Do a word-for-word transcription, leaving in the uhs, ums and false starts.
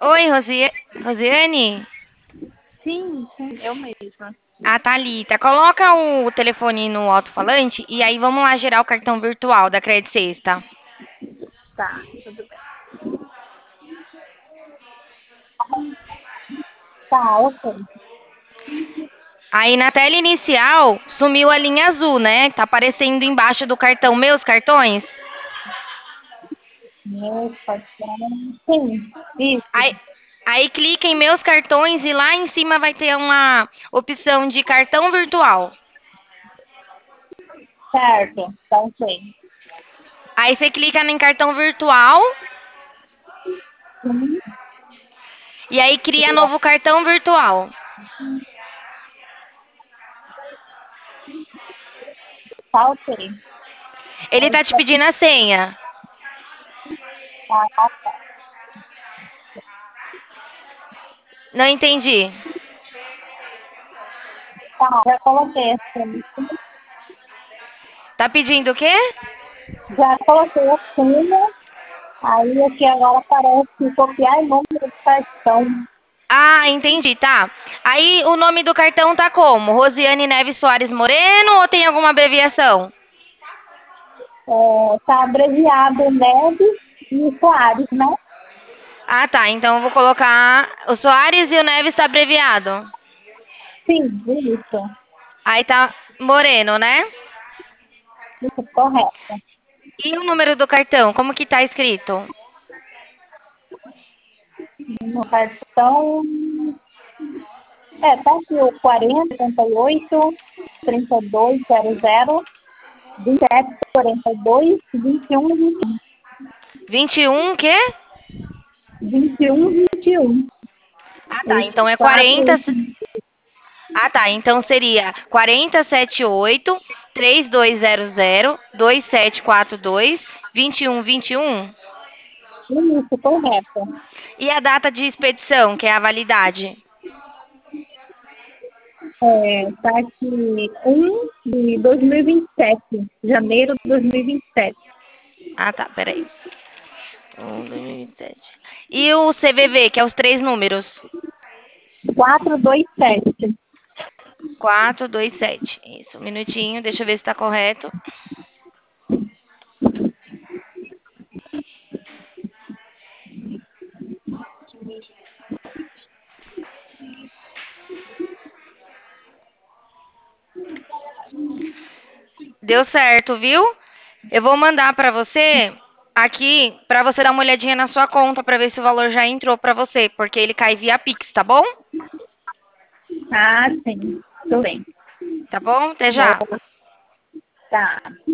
Oi, Rosi... Rosiane? Sim, sim, eu mesma. A Thalita. Coloca o telefone no alto-falante e aí vamos lá gerar o cartão virtual da Credit Sexta. Tá, tudo bem. Tá, ok. Aí na tela inicial sumiu a linha azul, né? Tá aparecendo embaixo do cartão meus cartões. Meu cartão. Sim, isso, Aí, aí clica em meus cartões e lá em cima vai ter uma opção de cartão virtual. certo, tá ok. Aí você clica em cartão virtual Sim, e aí cria novo cartão virtual. tá ok. Ele Aí, tá te pedindo a senha. tá, tá, Não entendi. tá, já coloquei assim. Tá pedindo o quê? Já coloquei acima, aí aqui agora aparece copiar o número do cartão. Ah, entendi, tá. Aí o nome do cartão tá como? Rosiane Neves Soares Moreno ou tem alguma abreviação? É, tá abreviado Neves e Soares, né? Ah, tá. Então eu vou colocar o Soares e o Neves tá abreviado. Sim, isso, Aí tá Moreno, né? isso, correto. E o número do cartão, como que tá escrito? No cartão. É, tá aqui o quarenta, trinta e oito, trinta e dois, zero zero, vinte e sete, quarenta e dois, vinte e um, vinte e um, quê? vinte e um, vinte e um. Ah, tá. Esses Então é quatro quarenta. últimos. Ah, tá. Então seria quarenta setenta e oito, trinta e dois zero zero, vinte e sete quarenta e dois, vinte e um vinte e um. Isso, correto. E a data de expedição, que é a validade? É, tá aqui um de dois mil e vinte e sete, janeiro de dois mil e vinte e sete. Ah, tá. Peraí. Um, dois mil e vinte e sete. E o C V V, que é os três números? quatrocentos e vinte e sete. Quatro dois sete. Isso, um minutinho. Deixa eu ver se tá correto. Deu certo, viu? Eu vou mandar pra você aqui pra você dar uma olhadinha na sua conta pra ver se o valor já entrou pra você, porque ele cai via Pix, tá bom? Ah, sim. Tudo bem. Tá bom? Até Vou, já. tá.